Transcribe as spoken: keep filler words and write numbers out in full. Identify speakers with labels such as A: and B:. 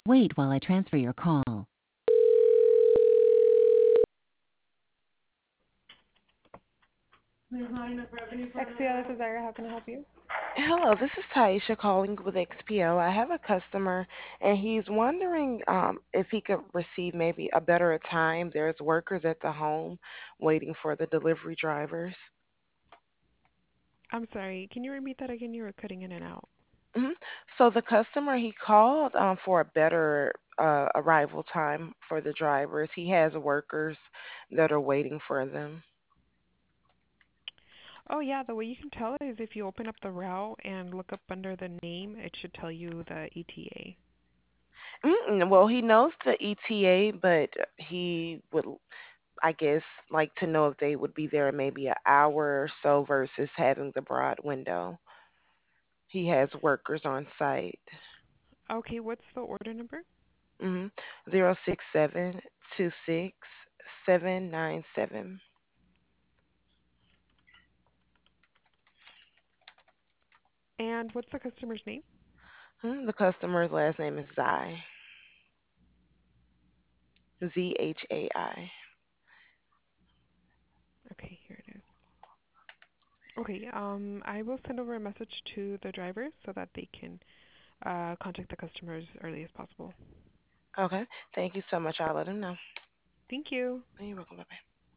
A: Wait while I transfer your call.
B: X P L, this is Ira. How can I help you?
C: Hello, this is Taisha calling with X P O. I have a customer and he's wondering um, if he could receive maybe a better time. There's workers at the home waiting for the delivery drivers.
B: I'm sorry. Can you repeat that again? You were cutting in and out.
C: hmm So the customer he called um, for a better uh, arrival time for the drivers. He has workers that are waiting for them.
B: Oh, yeah. The way you can tell is if you open up the route and look up under the name, it should tell you the E T A.
C: Mm-mm, well, he knows the E T A, but he would I guess, like to know if they would be there in maybe an hour or so versus having the broad window. He has workers on site.
B: Okay, what's the order number?
C: Mm-hmm. Zero six seven two six seven nine seven.
B: And what's the customer's name?
C: Hmm, the customer's last name is Zai. Z H A I.
B: Okay, here it is. Okay, um, I will send over a message to the driver so that they can uh, contact the customer as early as possible.
C: Okay. Thank you so much. I'll let him know.
B: Thank you.
C: You're welcome. Bye.